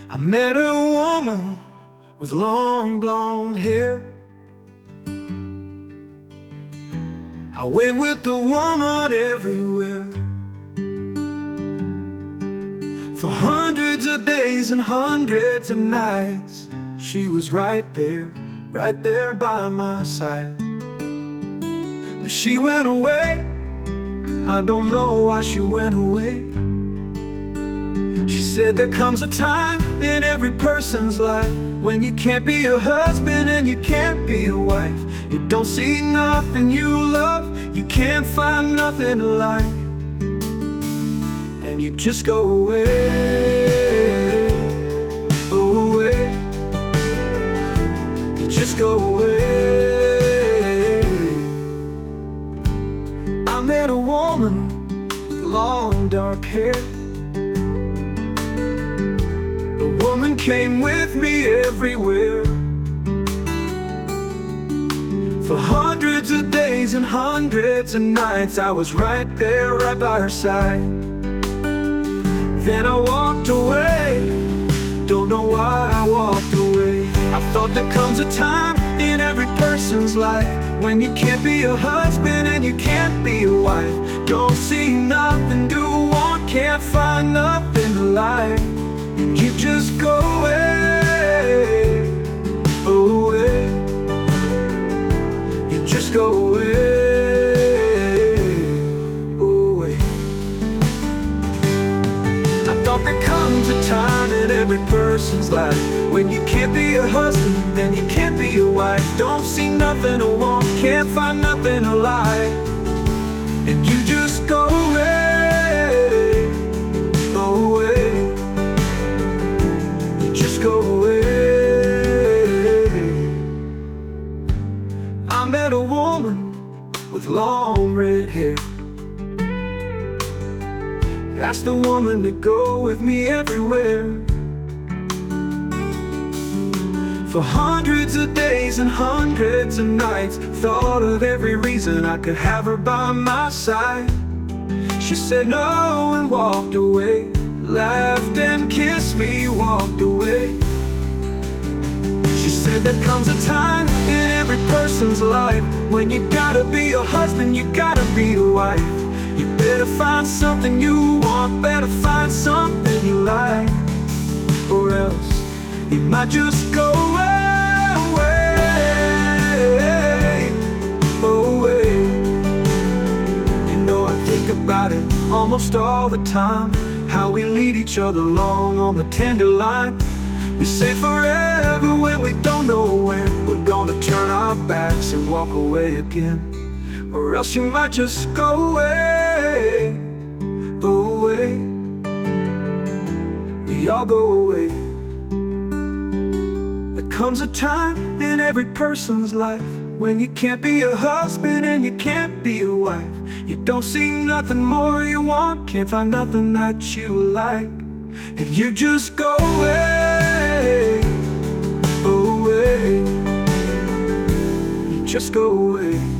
I met a woman with long blonde hair. I went with the woman everywhere. For hundreds of days and hundreds of nights, she was right there by my side. But she went away. I don't know why she went away. She said there comes a time in every person's life when you can't be a husband and you can't be a wife. You don't see nothing you love, you can't find nothing to like, and you just go away, away. You just go away. I met a woman with long dark hair. The woman came with me everywhere. For hundreds of days and hundreds of nights, I was right there, right by her side. Then I walked away. Don't know why I walked away. I thought there comes a time in every person's life when you can't be a husband and you can't be a wife. Don't see nothing, do want, can't find nothing to like. You just go away, away. You just go away, away. I thought there comes a time in every person's life when you can't be a husband, then you can't be a wife. Don't see nothing to want, can't find nothing to like, and you just go away, away. Go away. I met a woman with long red hair. That's the woman to go with me everywhere. For hundreds of days and hundreds of nights, thought of every reason I could have her by my side. She said no and walked away, laughed and kissed me, walked away. She said there comes a time in every person's life when you gotta be a husband, you gotta be a wife. You better find something you want, better find something you like, or else you might just go away, away. You know, I think about it almost all the time, how we lead each other along on the tender line. We say forever when we don't know when we're gonna turn our backs and walk away again, or else you might just go away, away. We all go away. There comes a time in every person's life when you can't be a husband and you can't be a wife. You don't see nothing more you want, can't find nothing that you like, and you just go away, away. You just go away.